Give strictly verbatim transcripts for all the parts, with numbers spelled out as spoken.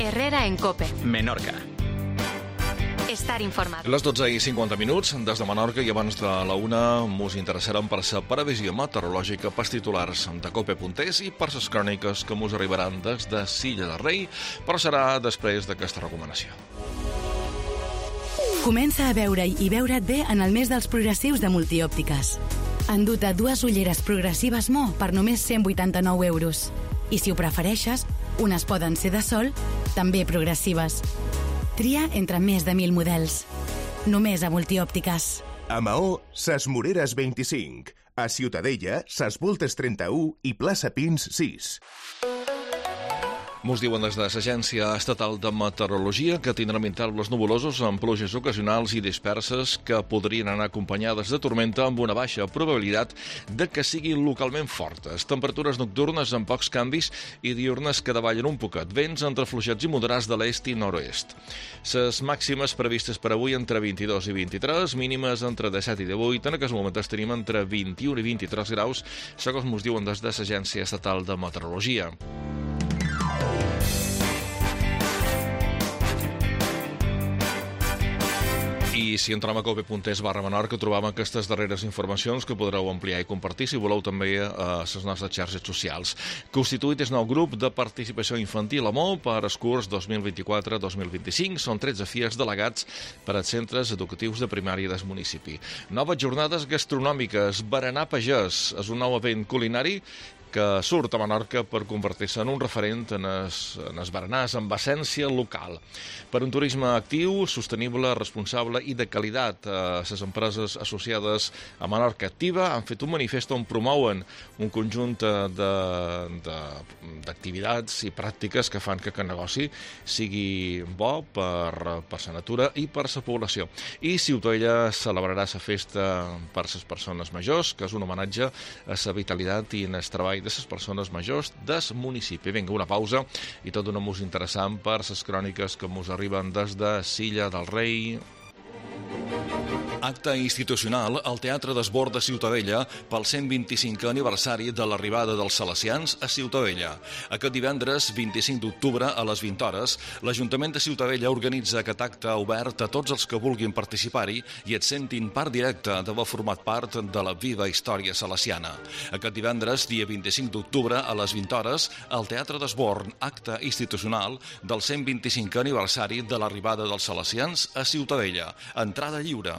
Herrera en COPE. Menorca. Estar informado. Les dotze i cinquanta minuts, des de Menorca, i abans de la una mos interessarem per la previsió meteorològica pels titulars de cope punt es i per les cròniques que mos arribaran des de Silla de Rei, però serà després d'aquesta recomanació. Comença a veure i veure't bé en el mes dels progressius de Multiòptiques. Endut-te dues ulleres progressives Mo per només cent vuitanta-nou euros. I si ho prefereixes, unes poden ser de sol, també progressives. Tria entre més de mil models. Només a Multiòptiques. A Maó, Ses Moreres vint-i-cinc. A Ciutadella, Ses Voltes trenta-u i Plaça Pins sis. Mos diuen des de l'Agència Estatal de Meteorologia que tindrem intervals nuvolosos amb pluges ocasionals i disperses que podrien anar acompanyades de tormenta amb una baixa probabilitat de que siguin localment fortes. Temperatures nocturnes amb pocs canvis i diurnes que davallen un poquet. Vents entre fluixets i moderats de l'est i nord-oest. Les màximes previstes per avui entre vint-i-dos i vint-i-tres, mínimes entre disset i divuit. En aquest moment tenim entre vint-i-un i vint-i-tres graus, segons mos diuen des de l'Agència Estatal de Meteorologia. I si entrem a cope punt es barra Menorca trobam aquestes darreres informacions que podreu ampliar i compartir si voleu també a les nostres xarxes socials. Constituït és nou grup de participació infantil a Mo per el curs dos mil vint-i-quatre dos mil vint-i-cinc. Són tretze fies delegats per als centres educatius de primària del municipi. Noves jornades gastronòmiques. Berenar Pagès és un nou event culinari que surt a Menorca per convertir-se en un referent en els, en els berenars amb essència local. Per un turisme actiu, sostenible, responsable i de qualitat. Les empreses associades a Menorca Activa han fet un manifest on promouen un conjunt d'activitats i pràctiques que fan que aquest negoci sigui bo per, per la natura i per la població. I Ciutadella celebrarà la festa per les persones majors, que és un homenatge a la vitalitat i en el treball de les persones majors del municipi. Vinga, una pausa i tot una música interessant per les cròniques que ens arriben des de Silla del Rei. Acte institucional al Teatre d'Esbord de Ciutadella pel cent vint-i-cinquè aniversari de l'arribada dels salesians a Ciutadella. Aquest divendres, vint-i-cinc d'octubre, a les vint hores, l'Ajuntament de Ciutadella organitza aquest acte obert a tots els que vulguin participar-hi i et sentin part directa d'haver format part de la viva història salesiana. Aquest divendres, dia vint-i-cinc d'octubre, a les vint hores, al Teatre d'Esbord, acte institucional del cent vint-i-cinquè aniversari de l'arribada dels salesians a Ciutadella. Entrada lliure.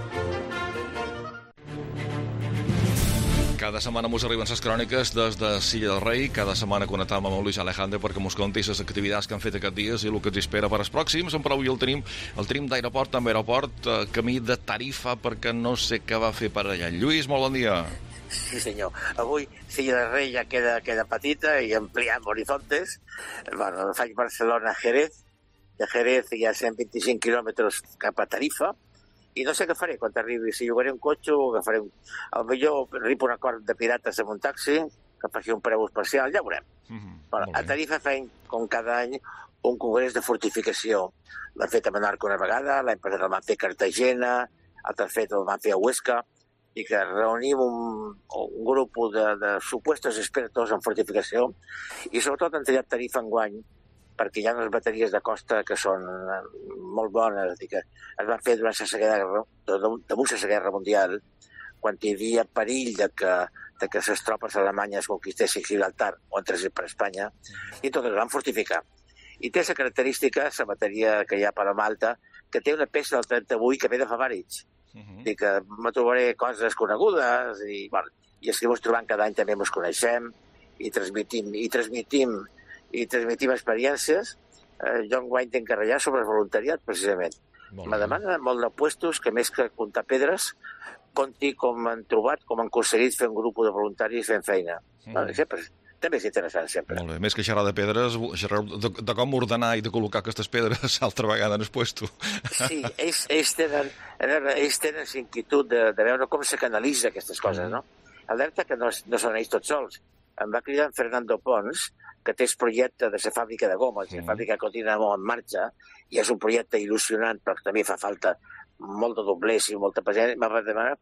Cada setmana mos arriben les cròniques des de Silla del Rei. Cada setmana connectam amb el Luis Alejandro perquè mos conti les activitats que han fet aquests dies i el que ens espera per als pròxims. Però avui el tenim, el tenim d'aeroport amb aeroport, eh, camí de Tarifa, perquè no sé què va fer per allà. Lluís, molt bon dia. Sí, senyor. Avui Silla del Rei ja queda, queda petita i ampliant horizontes. Bueno, faig Barcelona-Jerez. De Jerez hi ha cent vint-i-cinc quilòmetres cap a Tarifa. I no sé què faré quan arribi, si llogaré un cotxe o agafaré un... Al millor arribo a un acord de pirates amb un taxi, que faci un preu especial, ja veurem. Mm-hmm. Bueno, a Tarifa feim, com cada any, un congrés de fortificació. L'han fet a Menorca una vegada, l'any passat el van fer a Cartagena, altres fet el van fer a Huesca, i que reunim un, un grup de, de supuestos expertos en fortificació, i sobretot han triat Tarifa enguany, perquè hi ha unes bateries de costa que són molt bones, que es van fer durant la Segona Guerra, damunt la Segona Guerra Mundial, quan hi havia perill de que, de que les tropes alemanyes conquistessin Gibraltar o entressin per Espanya, i tot es van fortificar. I té la característica, la bateria que hi ha per a Malta, que té una peça del trenta-vuit que ve de fa vàrids. Uh-huh. I que me trobaré coses conegudes, i, bueno, i és que ens trobant cada any també ens coneixem, i transmitim, i transmitim i transmitim experiències. Eh, jo enguany tinc que ratllar sobre el voluntariat, precisament. Me demanen molt de puestos que més que comptar pedres, conti com han trobat, com han aconseguit fer un grup de voluntaris fent feina. Mm. No, sempre, també és interessant, sempre. Molt bé. Més que xerrar de pedres, xerrar de, de com ordenar i de col·locar aquestes pedres altra vegada en el puesto. Sí, ells, ells, tenen, ells tenen inquietud de, de veure com se canalitza aquestes coses, no? Alerta que no, no són ells tots sols. Em va cridar en Fernando Pons, que té el projecte de la fàbrica de gomes, mm. la fàbrica continua molt en marxa, i és un projecte il·lusionant, però també fa falta molt de doblers i molta paciència. M'ha demanat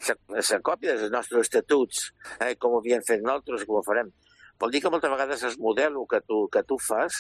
la còpia dels nostres estatuts, eh, com ho havíem fet nosaltres, com ho farem. Vol dir que moltes vegades el model que tu, que tu fas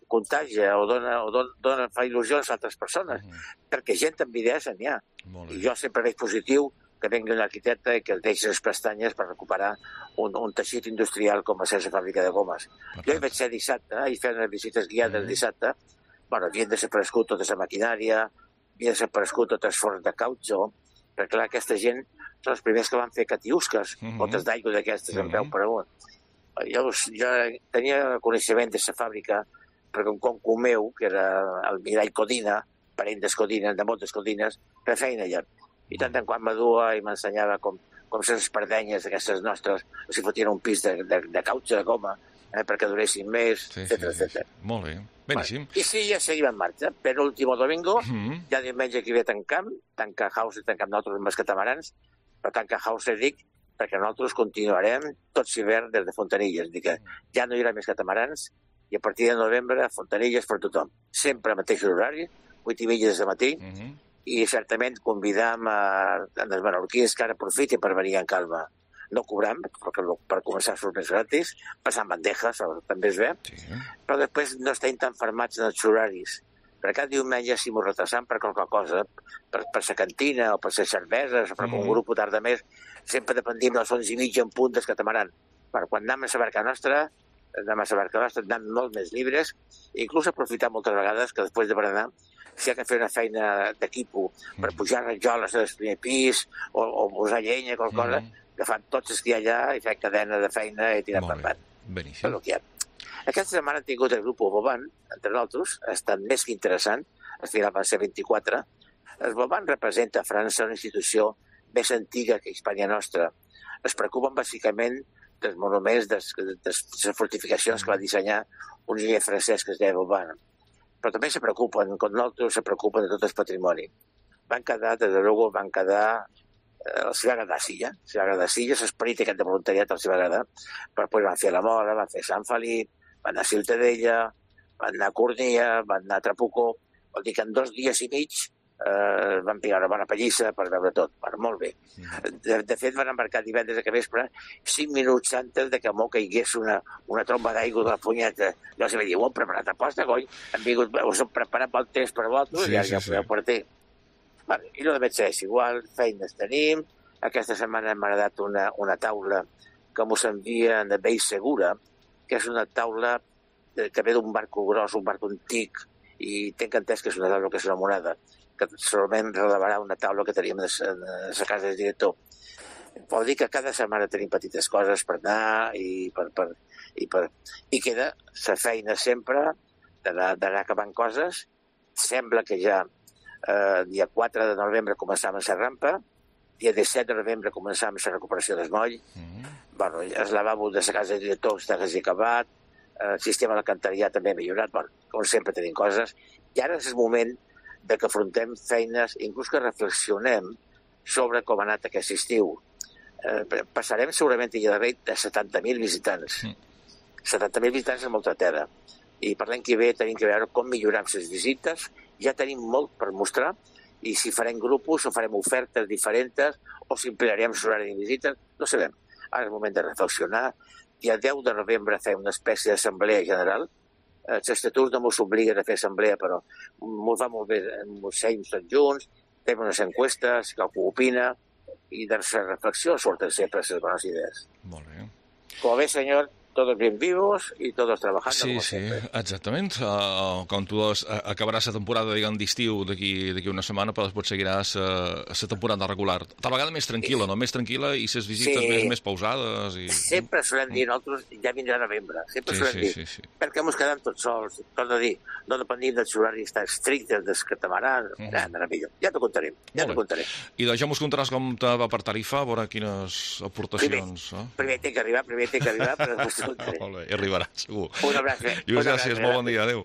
contagia o dona, o dona, dona fa il·lusions a altres persones, uh -huh. perquè gent amb idees n'hi ha. I jo sempre veig positiu que vengui un arquitecte i que deixi les pestanyes per recuperar un, un teixit industrial com a ser la fàbrica de gomes. Perfecte. Jo hi vaig ser dissabte eh, i fent unes visites guiades uh -huh. dissabte. Bueno, havien desaparegut tota la maquinària, havien desaparegut tots els forns de cautxo, perquè clar, aquesta gent són els primers que van fer catiusques, uh -huh. botes d'aigua d'aquestes uh -huh. en peu per amunt. Jo, jo tenia coneixement de la fàbrica perquè un concu meu, que era el Mirall Codina, parent d'Escodines, de moltes Codines, feia feina allà. I tant en quant m'adua i m'ensenyava com, com ser les perdenyes d'aquestes nostres, si fotien un pis de, de, de cautxa, de goma, eh, perquè duressin més, sí, etcètera, sí, etcètera. Sí. Molt bé, beníssim. Bueno, I sí, ja seguim en marxa. Per último domingo, uh -huh. ja diumenge que ve tancam, tanca House i tancam nosaltres amb els catamarans, però tanca House, dic, perquè nosaltres continuarem tot l'hivern des de Fontanilles. Dic que ja no hi haurà més catamarans i a partir de novembre, Fontanilles per tothom. Sempre al mateix horari, vuit i mitja de matí, uh -huh. i certament convidam a, a els menorquins que ara aprofitin per venir en calma. No cobram, perquè per començar surt més gratis, passant bandejes, també es ve, sí. Però després no estem tan fermats en els horaris. Per cada diumenge si m'ho retrasam per qualque cosa, per, per la cantina o per les cerveses, o per mm. un grup tarda més, sempre dependim de les onze i mitja en punt del catamaran. Bueno, quan anem a la barca nostra, anem a la barca nostra, anem molt més llibres, i inclús aprofitar moltes vegades que després de berenar, si ha de fer una feina d'equipo per pujar rajoles al primer pis o, o posar llenya, qualque cosa, mm. agafant tots els que hi ha allà i fer cadena de feina i tirar per part. Beníssim. Aquesta setmana hem tingut el grup Boban, entre nosaltres, ha estat més que interessant, al final van ser vint-i-quatre. El Boban representa a França una institució més antiga que Hispània Nostra. Es preocupen bàsicament dels monuments, de les fortificacions que va dissenyar un enginyer francès que es deia Boban. Però també se preocupen, com nosaltres, se preocupen de tot el patrimoni. Van quedar, des de luego, van quedar els va agradar Silla, els va agradar Silla, l'esperit aquest de voluntariat els va agradar, però després van fer la Mora, van fer Sant Felip, van anar a Ciutadella, van anar a Cornellà, van anar a Trapucó, vol dir que en dos dies i mig eh, van pegar una bona pallissa per veure tot, bueno, molt bé. De, de fet, van embarcar divendres a vespre, cinc minuts antes de que m'ho caigués una, una tromba d'aigua de la punyeta. Jo els vaig dir, ho hem preparat a posta, coi, hem vingut, us hem preparat pel temps per vosaltres, sí, i ja, sí, ja ho podeu sí. partir. Bueno, i no de metge és igual, feines tenim. Aquesta setmana hem heredat una, una taula que mos envien de Bell Segura, que és una taula que ve d'un barco gros, un barco antic, i tenc entès que és una taula que és una moneda, que solament relevarà una taula que teníem a la casa del director. Vol dir que cada setmana tenim petites coses per anar i per... per, i, per, i queda la feina sempre d'anar acabant coses. Sembla que ja eh, dia quatre de novembre començam la rampa, dia disset de novembre començam la recuperació del moll, mm-hmm. bueno, el lavabo de la casa del director està quasi acabat, el sistema de l'alcantarillà també ha millorat, bueno, com sempre tenim coses, i ara és el moment de que afrontem feines, inclús que reflexionem sobre com ha anat aquest estiu. Eh, passarem segurament a Illarret de setanta mil visitants. Mm. setanta mil visitants és molta terra. I per l'any que ve tenim que veure com milloram les visites. Ja tenim molt per mostrar, i si farem grupos o farem ofertes diferents o si ampliarem l'horari de visites, no sabem. Ara és el moment de reflexionar. Dia deu de novembre fem una espècie d'assemblea general. Els estatuts no mos obliguen a fer assemblea, però mos va molt bé, mos seiem tots junts, fem unes encuestes, que algú opina, i de la reflexió surten sempre les bones idees. Molt bé. Com bé, senyor, todos bien vivos y todos trabajando. Sí, como sí, siempre. exactament. Uh, com tu dius, acabaràs la temporada, diguem, d'estiu d'aquí d'aquí una setmana, però després seguiràs la uh, temporada regular. Tal vegada més tranquil·la, sí. no? Més tranquil·la i les visites sí. més, més pausades. I... Sempre solem dir, nosaltres ja vindrà novembre, sempre sí, solem sí, dir, sí, sí. perquè ens quedem tots sols, tot de dir, no dependim dels horaris tan estrictes dels catamarans, uh -huh. ja anarà millor. Ja t'ho contarem, ja t'ho contarem. I d'això mos contaràs com te va per tarifa, a veure quines aportacions... Primer, eh? primer té que arribar, primer té que arribar, però després t'ho contarem. Molt bé, i arribarà, segur. Un abraç. Lluís, gràcies, molt bon dia, adéu.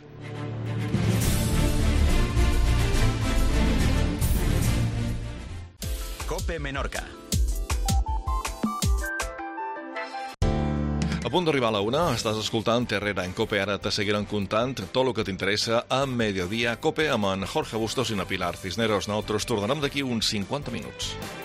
COPE Menorca. A punt d'arribar a la una, estàs escoltant Terrera en COPE, ara te seguiran contant tot el que t'interessa a Mediodía COPE amb en Jorge Bustos i la Pilar Cisneros. Nosaltres tornarem d'aquí uns cinquanta minuts.